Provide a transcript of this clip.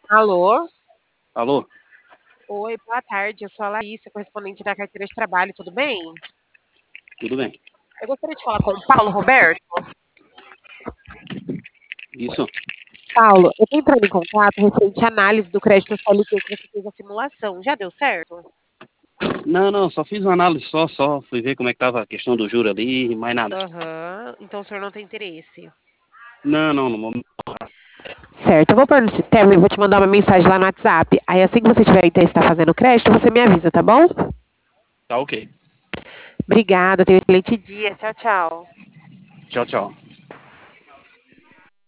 Alô? Alô? Oi, boa tarde. Eu sou a Larissa, correspondente da carteira de trabalho, tudo bem? Tudo bem? Eu gostaria de falar com o Paulo Roberto. Isso? Paulo, eu estou entrando em contato referente à análise do crédito CLT que você fez a simulação. Já deu certo? Não, só fiz uma análise só fui ver como é que tava a questão do juro ali, mais nada. Aham. Então o senhor não tem interesse. Não, no momento. Certo, eu vou pôr no sistema e vou te mandar uma mensagem lá no WhatsApp. Aí assim que você tiver interesse em estar fazendo crédito, você me avisa, tá bom? Tá ok. Obrigada, tenha um excelente dia. Tchau, tchau. Tchau, tchau.